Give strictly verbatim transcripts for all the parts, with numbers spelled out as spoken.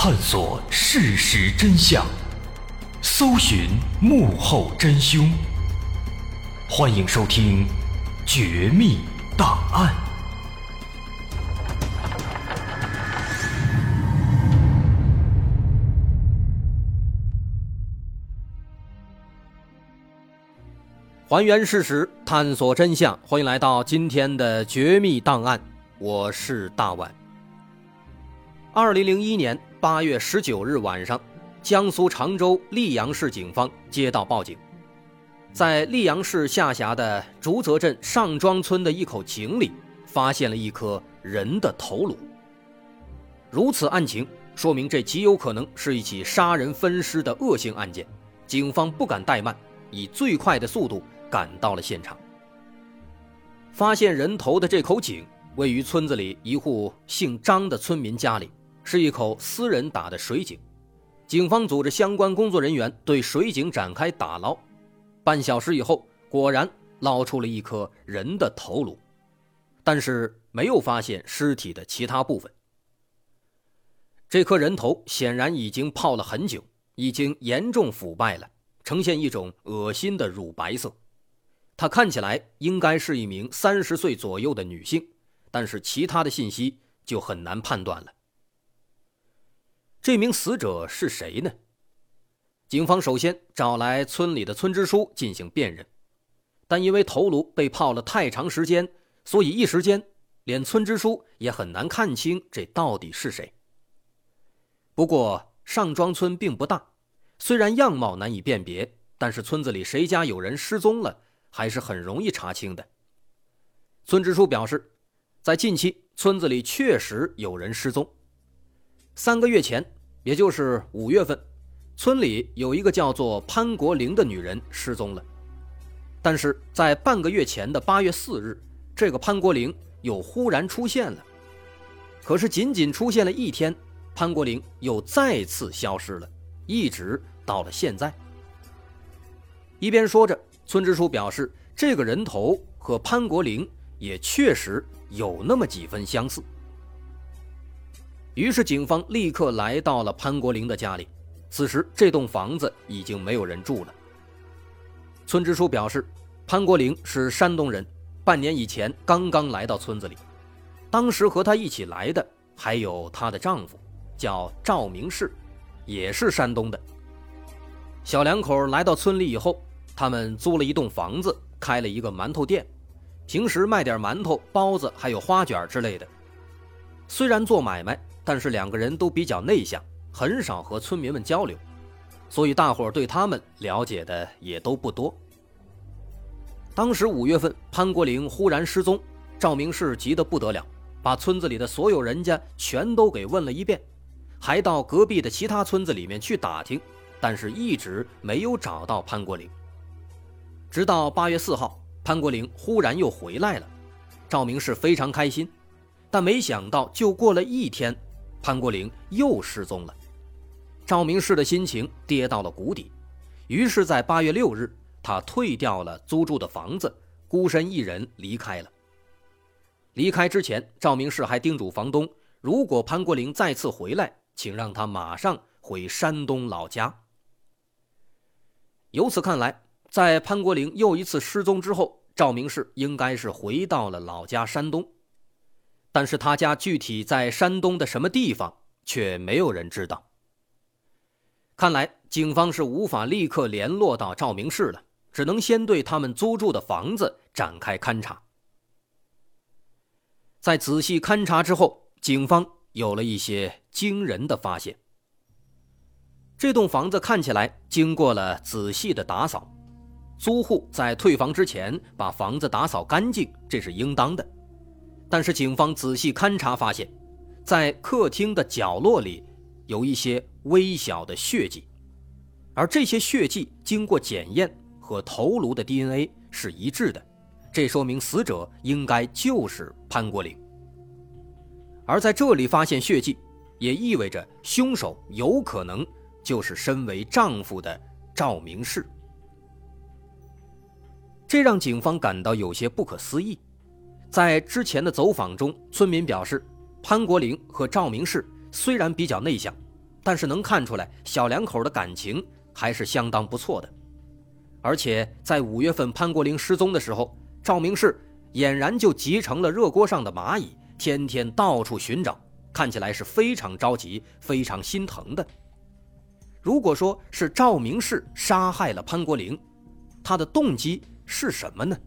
探索事实真相，搜寻幕后真凶。欢迎收听《绝密档案》。 还原事实，探索真相，欢迎来到今天的绝密档案，我是大碗。二零零一年八月十九日晚上，江苏常州溧阳市警方接到报警，在溧阳市下辖的竹泽镇上庄村的一口井里发现了一颗人的头颅。如此案情，说明这极有可能是一起杀人分尸的恶性案件，警方不敢怠慢，以最快的速度赶到了现场。发现人头的这口井位于村子里一户姓张的村民家里，是一口私人打的水井。警方组织相关工作人员对水井展开打捞，半小时以后，果然捞出了一颗人的头颅，但是没有发现尸体的其他部分。这颗人头显然已经泡了很久，已经严重腐败了，呈现一种恶心的乳白色。她看起来应该是一名三十岁左右的女性，但是其他的信息就很难判断了。这名死者是谁呢？警方首先找来村里的村支书进行辨认，但因为头颅被泡了太长时间，所以一时间连村支书也很难看清这到底是谁。不过上庄村并不大，虽然样貌难以辨别，但是村子里谁家有人失踪了，还是很容易查清的。村支书表示，在近期村子里确实有人失踪。三个月前，也就是五月份，村里有一个叫做潘国玲的女人失踪了。但是在半个月前的八月四日，这个潘国玲又忽然出现了。可是仅仅出现了一天，潘国玲又再次消失了，一直到了现在。一边说着，村支书表示，这个人头和潘国玲也确实有那么几分相似。于是警方立刻来到了潘国玲的家里，此时这栋房子已经没有人住了。村支书表示，潘国玲是山东人，半年以前刚刚来到村子里，当时和她一起来的还有她的丈夫，叫赵明士，也是山东的。小两口来到村里以后，他们租了一栋房子，开了一个馒头店，平时卖点馒头、包子还有花卷之类的。虽然做买卖，但是两个人都比较内向，很少和村民们交流，所以大伙儿对他们了解的也都不多。当时五月份，潘国玲忽然失踪，赵明士急得不得了，把村子里的所有人家全都给问了一遍，还到隔壁的其他村子里面去打听，但是一直没有找到潘国玲。直到八月四号，潘国玲忽然又回来了，赵明士非常开心，但没想到就过了一天，潘国玲又失踪了。赵明士的心情跌到了谷底，于是在八月六日，他退掉了租住的房子，孤身一人离开了。离开之前，赵明士还叮嘱房东，如果潘国玲再次回来，请让他马上回山东老家。由此看来，在潘国玲又一次失踪之后，赵明士应该是回到了老家山东，但是他家具体在山东的什么地方却没有人知道。看来警方是无法立刻联络到赵明士了，只能先对他们租住的房子展开勘查。在仔细勘查之后，警方有了一些惊人的发现。这栋房子看起来经过了仔细的打扫，租户在退房之前把房子打扫干净，这是应当的。但是警方仔细勘查发现，在客厅的角落里有一些微小的血迹，而这些血迹经过检验和头颅的 D N A 是一致的，这说明死者应该就是潘国玲。而在这里发现血迹，也意味着凶手有可能就是身为丈夫的赵明士。这让警方感到有些不可思议。在之前的走访中，村民表示，潘国玲和赵明士虽然比较内向， 但是能看出来小两口的感情还是相当不错的。而且在五月份潘国龄失踪的时候，赵明士俨然就急成了热锅上的蚂蚁，天天到处寻找，看起来是非常着急，非常心疼的。如果说是赵明士杀害了潘国龄，他的动机是什么呢？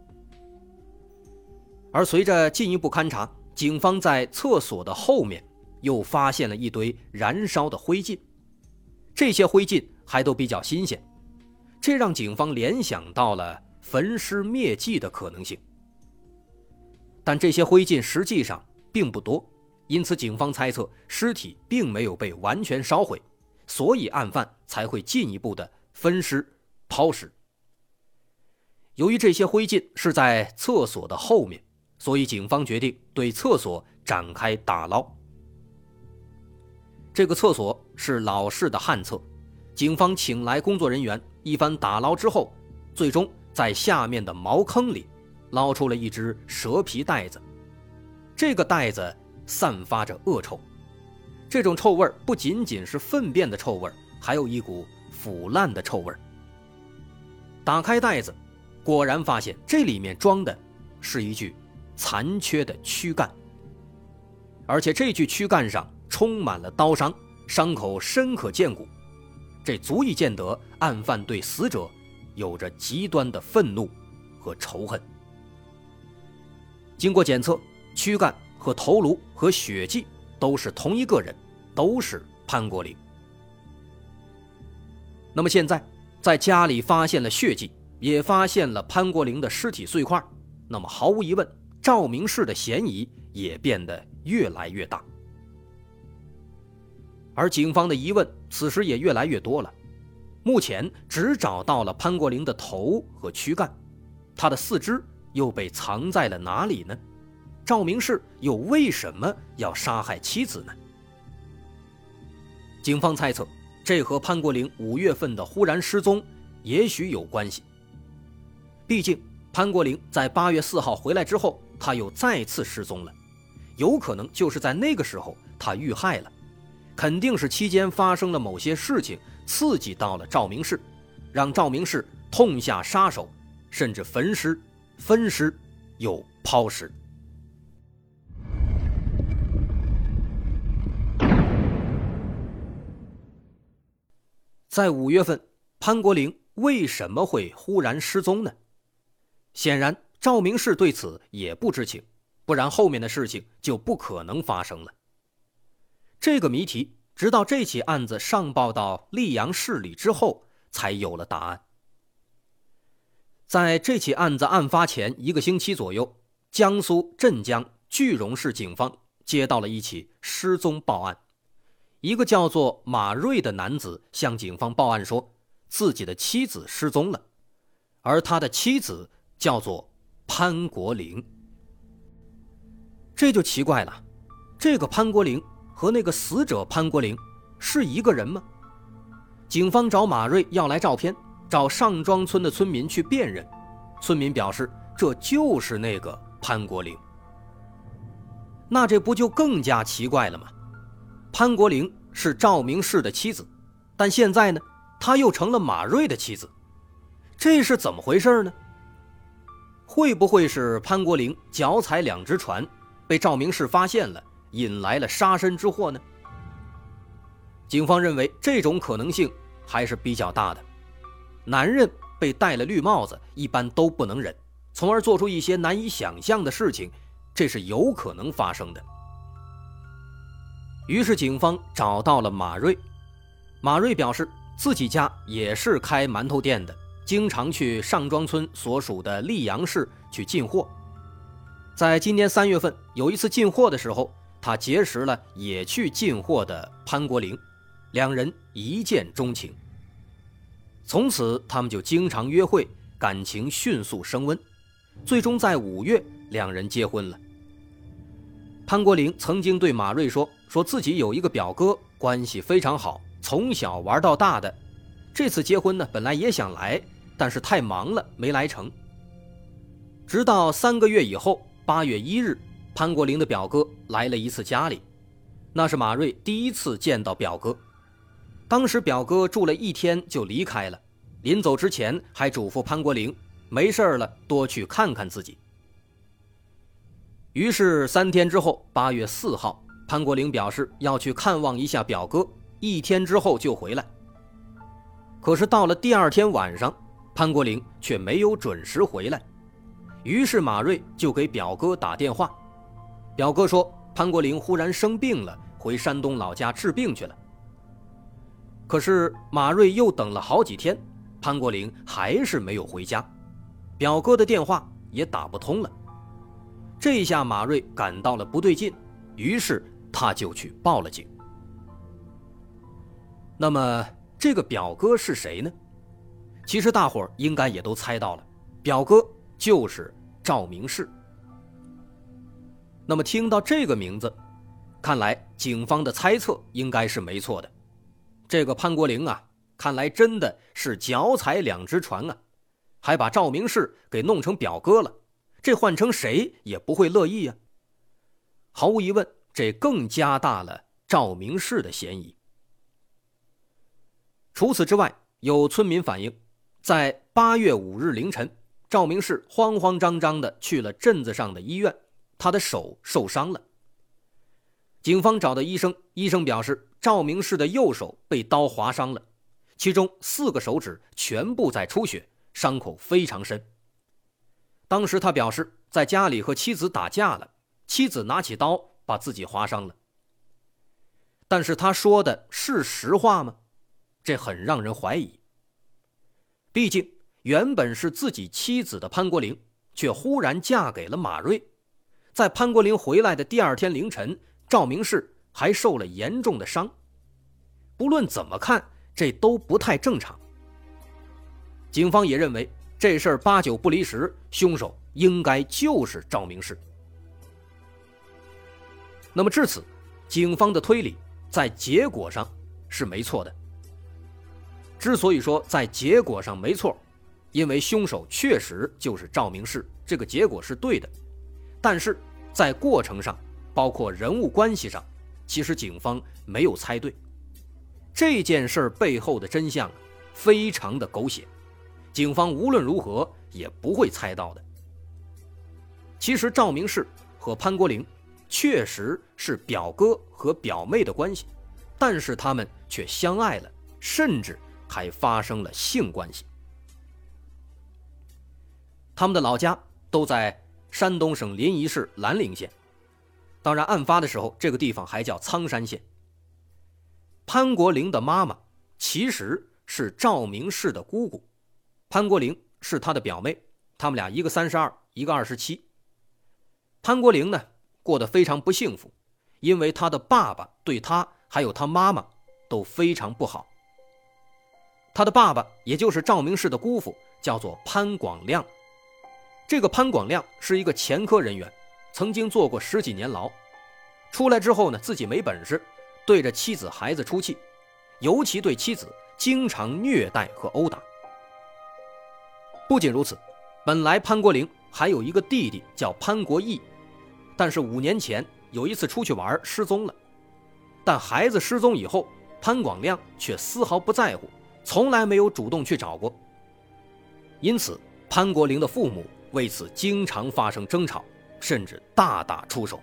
而随着进一步勘查，警方在厕所的后面又发现了一堆燃烧的灰烬，这些灰烬还都比较新鲜，这让警方联想到了焚尸灭迹的可能性。但这些灰烬实际上并不多，因此警方猜测尸体并没有被完全烧毁，所以案犯才会进一步的分尸抛尸。由于这些灰烬是在厕所的后面，所以警方决定对厕所展开打捞。这个厕所是老式的旱厕，警方请来工作人员一番打捞之后，最终在下面的茅坑里捞出了一只蛇皮袋子。这个袋子散发着恶臭，这种臭味不仅仅是粪便的臭味，还有一股腐烂的臭味。打开袋子，果然发现这里面装的是一具残缺的躯干，而且这具躯干上充满了刀伤，伤口深可见骨，这足以见得案犯对死者有着极端的愤怒和仇恨。经过检测，躯干和头颅和血迹都是同一个人，都是潘国龄。那么现在在家里发现了血迹，也发现了潘国龄的尸体碎块，那么毫无疑问，赵明士的嫌疑也变得越来越大。而警方的疑问此时也越来越多了，目前只找到了潘国龄的头和躯干，他的四肢又被藏在了哪里呢？赵明士又为什么要杀害妻子呢？警方猜测，这和潘国龄五月份的忽然失踪也许有关系。毕竟潘国龄在八月四号回来之后，他又再次失踪了，有可能就是在那个时候他遇害了，肯定是期间发生了某些事情刺激到了赵明士，让赵明士痛下杀手，甚至焚尸、分尸又抛尸。在五月份，潘国龄为什么会忽然失踪呢？显然赵明士对此也不知情，不然后面的事情就不可能发生了。这个谜题直到这起案子上报到溧阳市里之后才有了答案。在这起案子案发前一个星期左右，江苏镇江句容市警方接到了一起失踪报案，一个叫做马瑞的男子向警方报案说自己的妻子失踪了，而他的妻子叫做潘国龄。这就奇怪了，这个潘国龄和那个死者潘国龄是一个人吗？警方找马瑞要来照片，找上庄村的村民去辨认，村民表示这就是那个潘国龄。那这不就更加奇怪了吗？潘国龄是赵明士的妻子，但现在呢，他又成了马瑞的妻子，这是怎么回事呢？会不会是潘国龄脚踩两只船，被赵明士发现了，引来了杀身之祸呢？警方认为这种可能性还是比较大的。男人被戴了绿帽子，一般都不能忍，从而做出一些难以想象的事情，这是有可能发生的。于是警方找到了马瑞，马瑞表示自己家也是开馒头店的，经常去上庄村所属的溧阳市去进货。在今年三月份有一次进货的时候，他结识了也去进货的潘国龄，两人一见钟情。从此他们就经常约会，感情迅速升温，最终在五月两人结婚了。潘国龄曾经对马瑞说说自己有一个表哥，关系非常好，从小玩到大的，这次结婚呢本来也想来，但是太忙了没来成。直到三个月以后，八月一日，潘国龄的表哥来了一次家里， 那是马瑞第一次见到表哥。当时表哥住了一天就离开了，临走之前还嘱咐潘国林没事了多去看看自己。于是三天之后，八月四号，潘国林表示要去看望一下表哥，一天之后就回来。可是到了第二天晚上，潘国林却没有准时回来。于是马瑞就给表哥打电话，表哥说潘国林忽然生病了，回山东老家治病去了。可是马瑞又等了好几天，潘国林还是没有回家，表哥的电话也打不通了。这下马瑞感到了不对劲，于是他就去报了警。那么这个表哥是谁呢？其实大伙儿应该也都猜到了，表哥就是赵明士。那么听到这个名字，看来警方的猜测应该是没错的。这个潘国林啊，看来真的是脚踩两只船啊，还把赵明士给弄成表哥了，这换成谁也不会乐意啊。毫无疑问，这更加大了赵明士的嫌疑。除此之外，有村民反映，在八月五日凌晨，赵明士慌慌张张地去了镇子上的医院，他的手受伤了。警方找到医生，医生表示赵明士的右手被刀划伤了，其中四个手指全部在出血，伤口非常深。当时他表示在家里和妻子打架了，妻子拿起刀把自己划伤了。但是他说的是实话吗？这很让人怀疑。毕竟原本是自己妻子的潘国林，却忽然嫁给了马瑞。在潘国林回来的第二天凌晨，赵明士还受了严重的伤。不论怎么看，这都不太正常。警方也认为这事儿八九不离十，凶手应该就是赵明士。那么至此，警方的推理在结果上是没错的。之所以说在结果上没错，因为凶手确实就是赵明士，这个结果是对的。但是在过程上，包括人物关系上，其实警方没有猜对。这件事背后的真相非常的狗血，警方无论如何也不会猜到的。其实赵明士和潘国林确实是表哥和表妹的关系，但是他们却相爱了，甚至还发生了性关系。他们的老家都在山东省临沂市兰陵县，当然案发的时候这个地方还叫苍山县。潘国林的妈妈其实是赵明士的姑姑，潘国林是他的表妹，他们俩一个三十二，一个二十七。潘国林呢过得非常不幸福，因为他的爸爸对他还有他妈妈都非常不好。他的爸爸也就是赵明士的姑父叫做潘广亮，这个潘广亮是一个前科人员，曾经坐过十几年牢，出来之后呢自己没本事，对着妻子孩子出气，尤其对妻子经常虐待和殴打。不仅如此，本来潘国林还有一个弟弟叫潘国义，但是五年前有一次出去玩失踪了。但孩子失踪以后，潘广亮却丝毫不在乎，从来没有主动去找过。因此潘国林的父母为此经常发生争吵，甚至大打出手。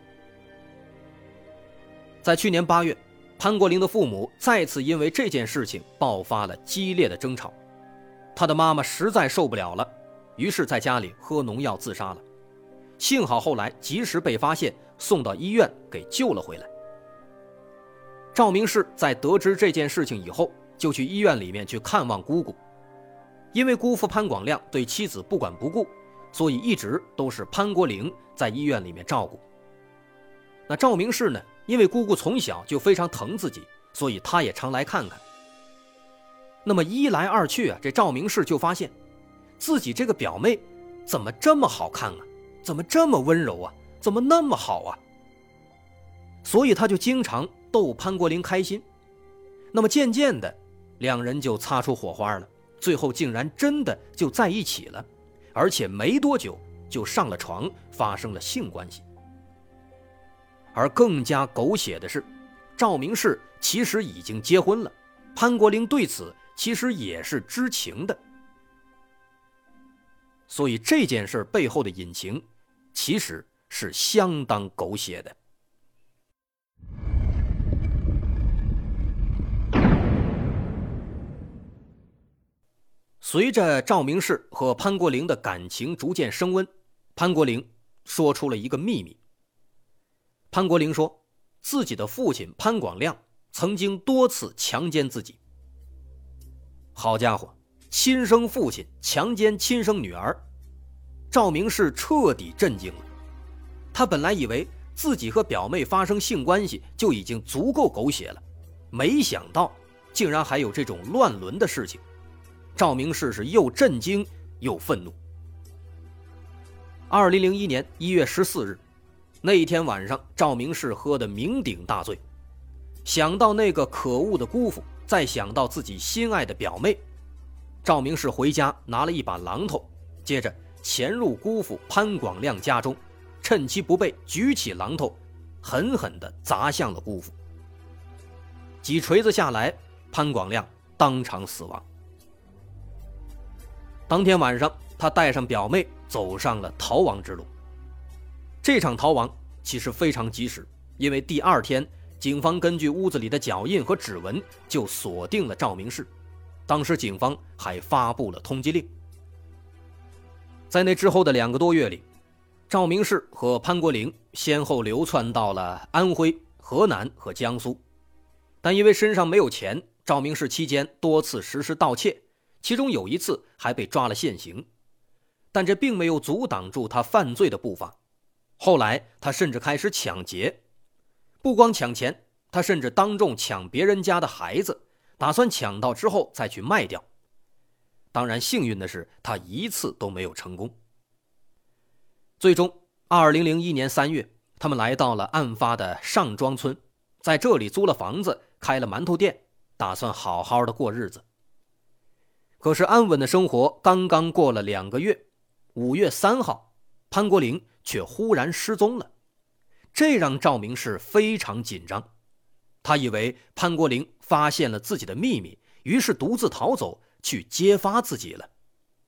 在去年八月，潘国林的父母再次因为这件事情爆发了激烈的争吵，他的妈妈实在受不了了，于是在家里喝农药自杀了。幸好后来及时被发现，送到医院给救了回来。赵明士在得知这件事情以后，就去医院里面去看望姑姑。因为姑父潘广亮对妻子不管不顾，所以一直都是潘国林在医院里面照顾。那赵明士呢，因为姑姑从小就非常疼自己，所以他也常来看看。那么一来二去啊，这赵明士就发现自己这个表妹怎么这么好看啊，怎么这么温柔啊，怎么那么好啊，所以他就经常逗潘国林开心。那么渐渐的两人就擦出火花了，最后竟然真的就在一起了，而且没多久就上了床，发生了性关系。而更加狗血的是， 赵明士其实已经结婚了，潘国龄对此其实也是知情的。所以这件事背后的隐情其实是相当狗血的。随着赵明士和潘国龄的感情逐渐升温，潘国龄说出了一个秘密。潘国龄说，自己的父亲潘广亮曾经多次强奸自己。好家伙，亲生父亲强奸亲生女儿，赵明士彻底震惊了。他本来以为自己和表妹发生性关系就已经足够狗血了，没想到竟然还有这种乱伦的事情。赵明士是又震惊又愤怒。二零零一年一月十四日，那一天晚上，赵明士喝得酩酊大醉，想到那个可恶的姑父，再想到自己心爱的表妹，赵明士回家拿了一把榔头，接着潜入姑父潘广亮家中，趁其不备，举起榔头狠狠地砸向了姑父。几锤子下来，潘广亮当场死亡。当天晚上，他带上表妹走上了逃亡之路。这场逃亡其实非常及时，因为第二天警方根据屋子里的脚印和指纹就锁定了赵明士，当时警方还发布了通缉令。在那之后的两个多月里，赵明士和潘国龄先后流窜到了安徽、河南和江苏，但因为身上没有钱，赵明士期间多次实施盗窃，其中有一次还被抓了现行，但这并没有阻挡住他犯罪的步伐。后来他甚至开始抢劫，不光抢钱，他甚至当众抢别人家的孩子，打算抢到之后再去卖掉。当然幸运的是，他一次都没有成功。最终二零零一年三月，他们来到了案发的上庄村，在这里租了房子，开了馒头店，打算好好的过日子。可是安稳的生活刚刚过了两个月，五月三号，潘国龄却忽然失踪了，这让赵明士非常紧张。他以为潘国龄发现了自己的秘密，于是独自逃走去揭发自己了。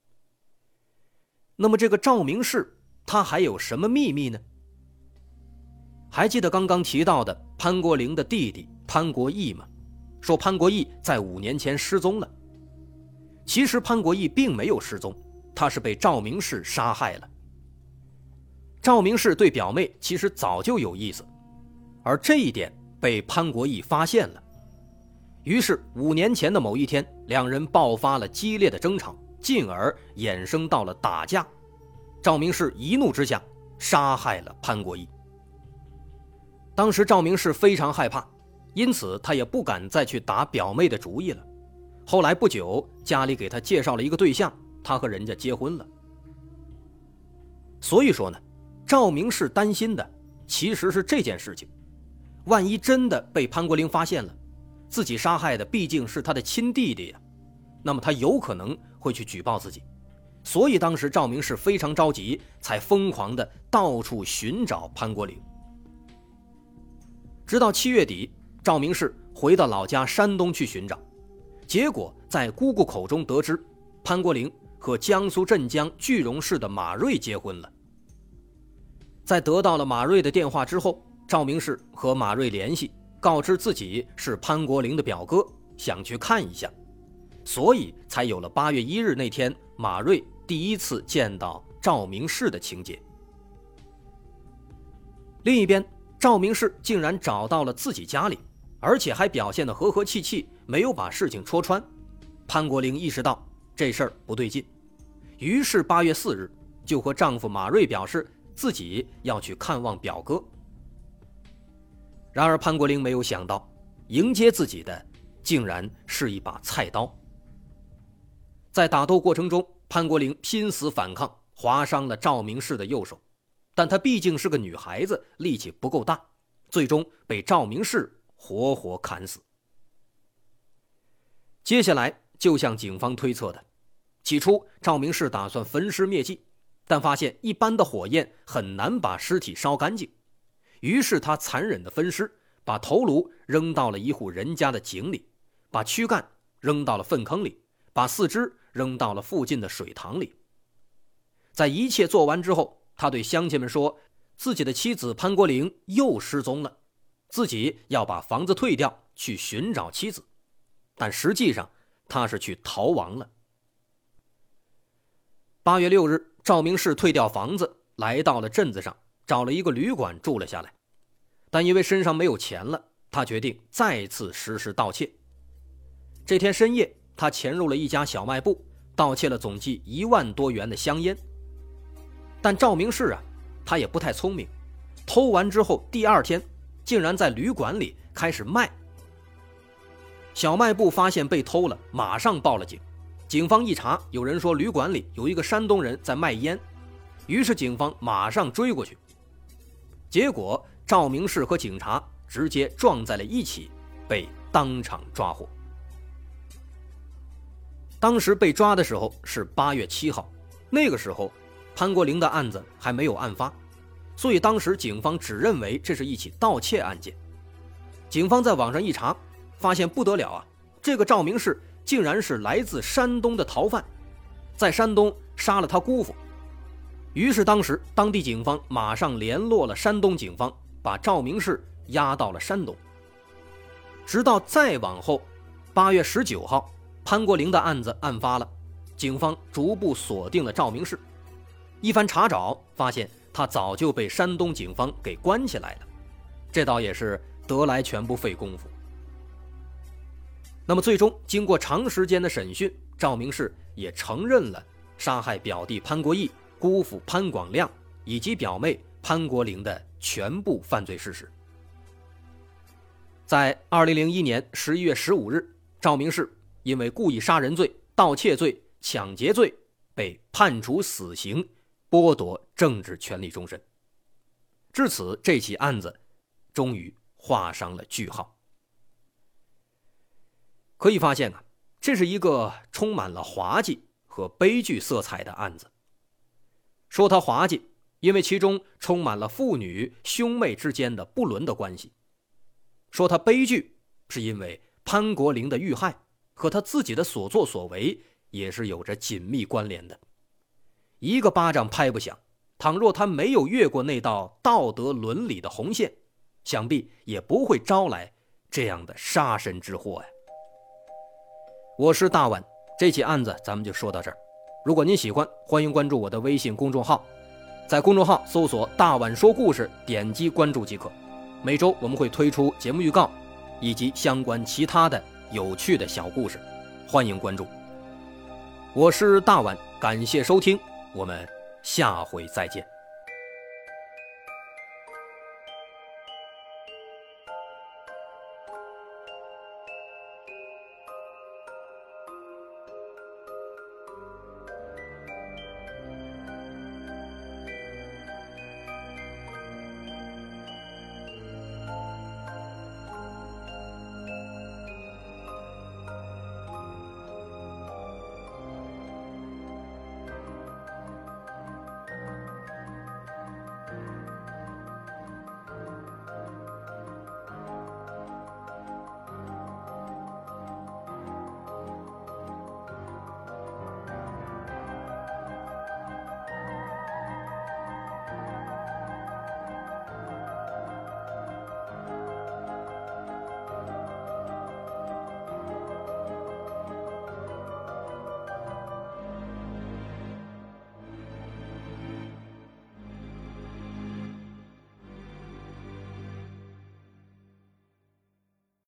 那么这个赵明士他还有什么秘密呢？还记得刚刚提到的潘国龄的弟弟潘国义吗？说潘国义在五年前失踪了。其实潘国义并没有失踪，他是被赵明士杀害了。赵明士对表妹其实早就有意思，而这一点被潘国义发现了。于是五年前的某一天，两人爆发了激烈的争吵，进而衍生到了打架。赵明士一怒之下杀害了潘国义。当时赵明士非常害怕，因此他也不敢再去打表妹的主意了。后来不久，家里给他介绍了一个对象，他和人家结婚了。所以说呢，赵明士担心的其实是这件事情，万一真的被潘国龄发现了，自己杀害的毕竟是他的亲弟弟呀，那么他有可能会去举报自己。所以当时赵明士非常着急，才疯狂的到处寻找潘国龄。直到七月底，赵明士回到老家山东去寻找，结果在姑姑口中得知，潘国龄和江苏镇江句容市的马瑞结婚了。在得到了马瑞的电话之后，赵明士和马瑞联系，告知自己是潘国龄的表哥，想去看一下，所以才有了八月一日那天马瑞第一次见到赵明士的情节。另一边，赵明士竟然找到了自己家里，而且还表现得和和气气，没有把事情戳穿。潘国龄意识到这事儿不对劲，于是八月四日就和丈夫马瑞表示自己要去看望表哥。然而潘国龄没有想到，迎接自己的竟然是一把菜刀。在打斗过程中，潘国龄拼死反抗，划伤了赵明士的右手，但她毕竟是个女孩子，力气不够大，最终被赵明士活活砍死。接下来就像警方推测的，起初赵明士打算焚尸灭迹，但发现一般的火焰很难把尸体烧干净，于是他残忍的分尸， 把头颅扔到了一户人家的井里，把躯干扔到了粪坑里，把四肢扔到了附近的水塘里。在一切做完之后，他对乡亲们说，自己的妻子潘国玲又失踪了，自己要把房子退掉，去寻找妻子，但实际上他是去逃亡了。八月六日，赵明士退掉房子，来到了镇子上，找了一个旅馆住了下来。但因为身上没有钱了，他决定再次实施盗窃。这天深夜，他潜入了一家小卖部，盗窃了总计一万多元的香烟。但赵明士啊，他也不太聪明，偷完之后第二天竟然在旅馆里开始卖。小卖部发现被偷了，马上报了警。警方一查，有人说旅馆里有一个山东人在卖烟，于是警方马上追过去。结果赵明士和警察直接撞在了一起，被当场抓获。当时被抓的时候是八月七号，那个时候潘国玲的案子还没有案发，所以当时警方只认为这是一起盗窃案件。警方在网上一查，发现不得了啊，这个赵明士竟然是来自山东的逃犯，在山东杀了他姑父。于是当时当地警方马上联络了山东警方，把赵明士押到了山东。直到再往后，八月十九号，潘国玲的案子案发了，警方逐步锁定了赵明士。一番查找，发现他早就被山东警方给关起来了，这倒也是得来全不费功夫。那么最终经过长时间的审讯，赵明士也承认了杀害表弟潘国义、姑父潘广亮以及表妹潘国玲的全部犯罪事实。在二零零一年十一月十五日，赵明士因为故意杀人罪、盗窃罪、抢劫罪被判处死刑，剥夺政治权利终身。至此，这起案子终于画上了句号。可以发现啊，这是一个充满了滑稽和悲剧色彩的案子。说它滑稽，因为其中充满了父女兄妹之间的不伦的关系；说它悲剧，是因为潘国玲的遇害和他自己的所作所为也是有着紧密关联的。一个巴掌拍不响，倘若他没有越过那道道德伦理的红线，想必也不会招来这样的杀身之祸呀。我是大碗，这起案子咱们就说到这儿。如果您喜欢，欢迎关注我的微信公众号，在公众号搜索大碗说故事，点击关注即可。每周我们会推出节目预告以及相关其他的有趣的小故事，欢迎关注。我是大碗，感谢收听，我们下回再见。